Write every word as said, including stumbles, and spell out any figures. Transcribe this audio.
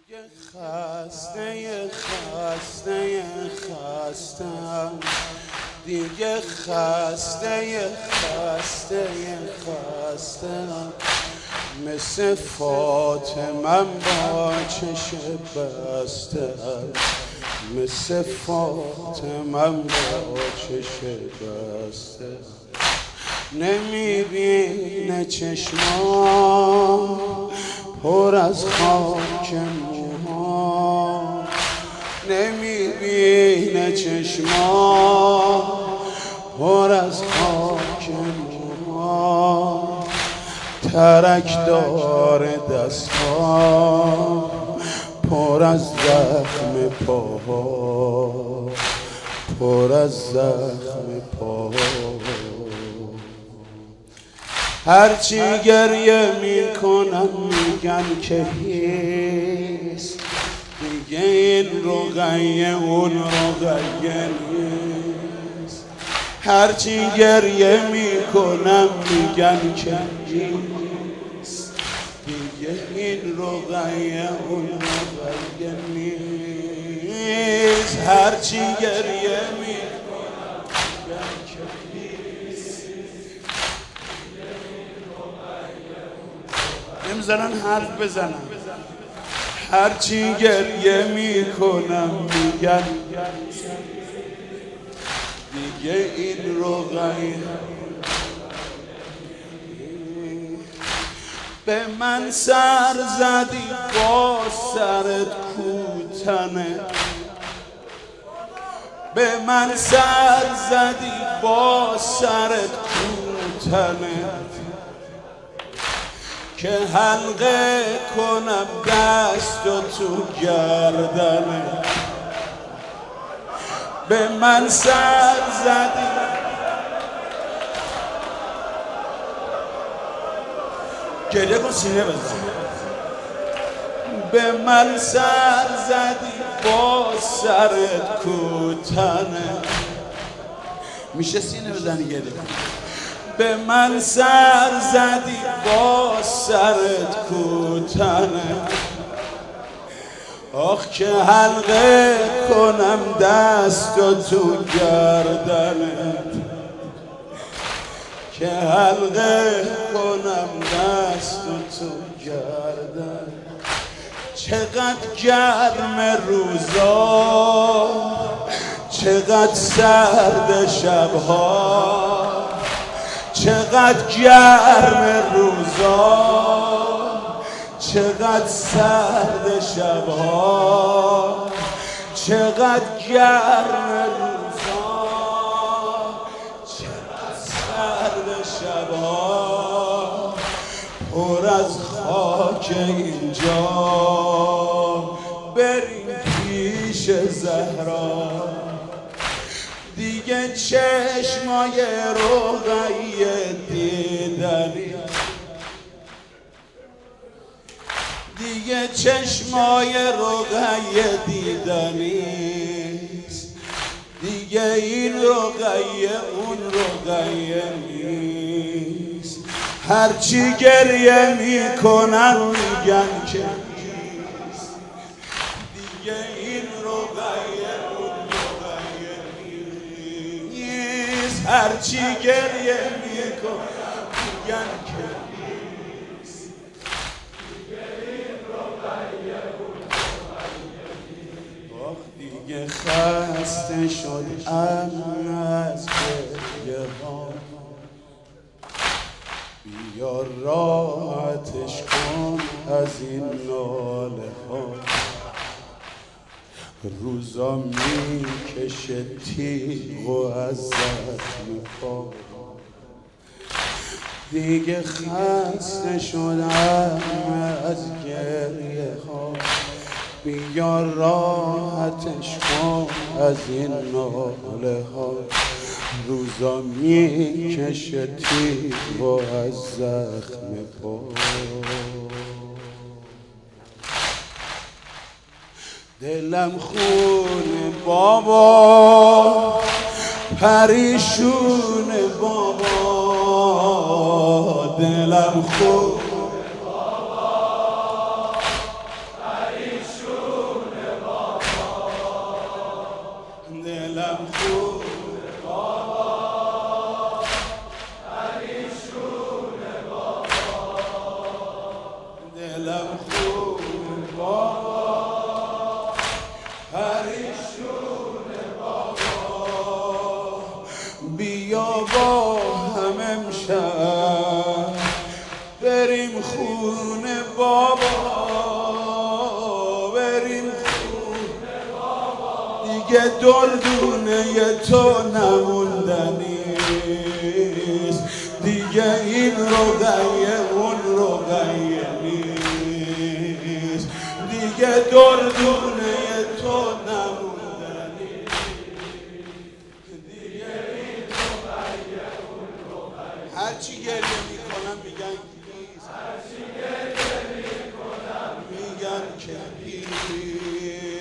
دیگه خسته خسته خستم، دیگه خسته خسته خستم، مثل فاطمه با چش بستم، مثل فاطمه با چش بسته. نمیبینه چشما پر از خاک موها، نمیبینه چشما پر از خاک موها، ترک داره دستها پر از زخم پاها، پر از زخم پاها. هرچی گریه میکنم میگن که هیست، دیگه این رقیه اون رقیه نیست. هرچی گریه میکنم میگن که هیست، دیگه این رقیه اون رقیه نیست. هرچی گریه میکنم میگن که نمیزنن حرف بزنم. هرچی گریه میکنم میگن دیگه این رقیه. به من سر زدی با سرت کوتنه، به من سر زدی با سرت کوتنه، که حلقه کنم دست و تو گردنه. به من سر زدی گریه کن سینه بزن. به من سر زدی با سرت کوتنه، میشه سینه بزنی گریه کن. به من سر زدی با سرت کوتنه، آخ که حلقه کنم دست و تو گردنت، که حلقه کنم دست و تو گردنت. چقدر گرم روزا، چقدر سرد شبها، چقدر گرم روزا، چقدر سرد شبها، چقدر گرم روزا، چقدر سرد شبها، پر از خاک اینجا. بریم پیش زهرا، دیگه چشمای رقیه دیدنی، دیگه چشمای رقیه دیدنیست، دیگه این رقیه اون رقیه نیست. هرچی گریه میکنن میگن که نیست، دیگه این رقیه اون رقیه نیست. هرچی گریه میکنن میگن که نیست، دیگه این رقیه اون رقیه نیست. آخ دیگه خسته شد از گریه ها، بیا راحتش کن از این ناله ها. روزا میکشه تیغ و از زخم پا، دیگه خسته شدم از گریه ها. بیا راحتش کن از این ناله ها. روزا میکشه تیغ و از زخم پا. دلم خونه بابا، پریشونه بابا، دلم خونه بابا، پریشونه دلم خون بابا پریشونه بابا دلم خون بابا پریشونه بابا بیا با هم امشب بریم خونه بابا بریم خونه بابا دیگه دردونه تو نموندنیست دیگه این رقیه اون رقیه نیست دیگه دردونه تو نموندنیست دیگه این رقیه اون رقیه هرچی گریه میکنم میگن هرچی گریه میکنم میگن که